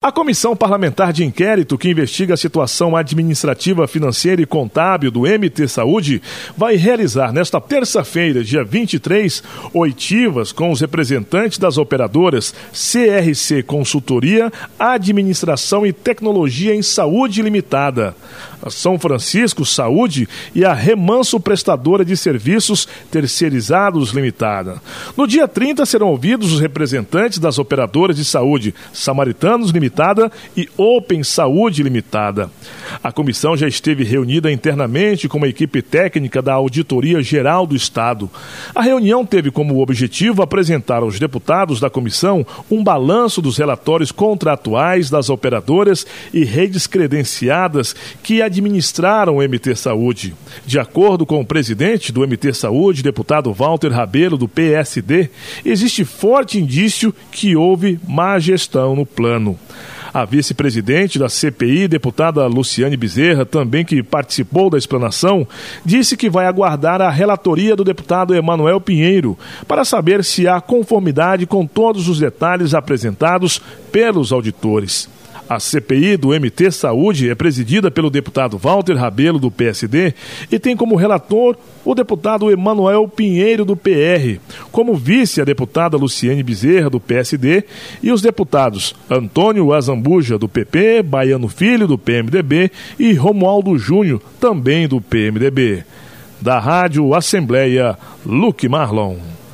A Comissão Parlamentar de Inquérito, que investiga a situação administrativa, financeira e contábil do MT Saúde, vai realizar nesta terça-feira, dia 23, oitivas com os representantes das operadoras CRC Consultoria, Administração e Tecnologia em Saúde Limitada, a São Francisco Saúde e a Remanso Prestadora de Serviços Terceirizados Limitada. No dia 30 serão ouvidos os representantes das operadoras de saúde Samaritanos Limitada e Open Saúde Limitada. A comissão já esteve reunida internamente com a equipe técnica da Auditoria Geral do Estado. A reunião teve como objetivo apresentar aos deputados da comissão um balanço dos relatórios contratuais das operadoras e redes credenciadas que administraram o MT Saúde. De acordo com o presidente do MT Saúde, deputado Walter Rabelo, do PSD, existe forte indício que houve má gestão no plano. A vice-presidente da CPI, deputada Luciane Bezerra, também que participou da explanação, disse que vai aguardar a relatoria do deputado Emanuel Pinheiro para saber se há conformidade com todos os detalhes apresentados pelos auditores. A CPI do MT Saúde é presidida pelo deputado Walter Rabelo, do PSD, e tem como relator o deputado Emanuel Pinheiro, do PR, como vice a deputada Luciane Bezerra, do PSD, e os deputados Antônio Azambuja, do PP, Baiano Filho, do PMDB, e Romualdo Júnior, também do PMDB. Da Rádio Assembleia, Luque Marlon.